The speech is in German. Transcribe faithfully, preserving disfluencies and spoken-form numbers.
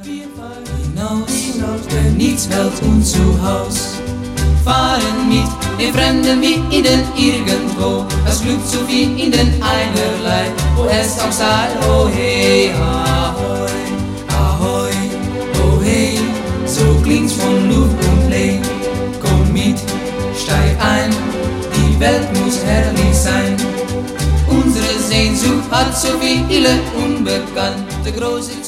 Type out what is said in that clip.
Wir fahren hinaus, denn nichts hält uns zu Haus. Fahren mit den Fremden wie in den Irgendwo, das Glück so wie in den Einerlei, wo es auch sei, oh hey, ahoi, ahoi, oh hey, so klingt's von Luft und Lehn. Komm mit, steig ein, die Welt muss herrlich sein. Unsere Sehnsucht hat so viele Unbekannte, große